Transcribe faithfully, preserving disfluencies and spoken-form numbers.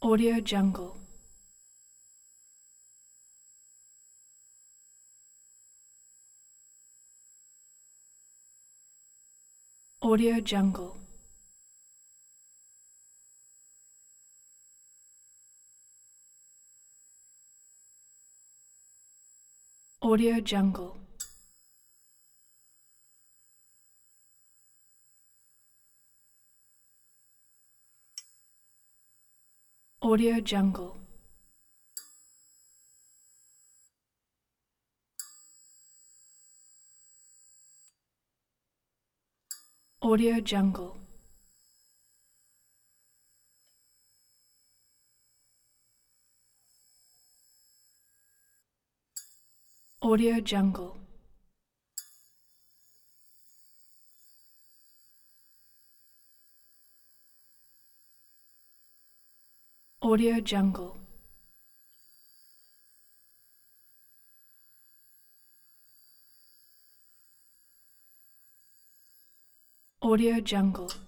Audio Jungle. Audio Jungle. Audio Jungle. Audio Jungle. Audio Jungle. Audio Jungle. Audio Jungle. Audio Jungle.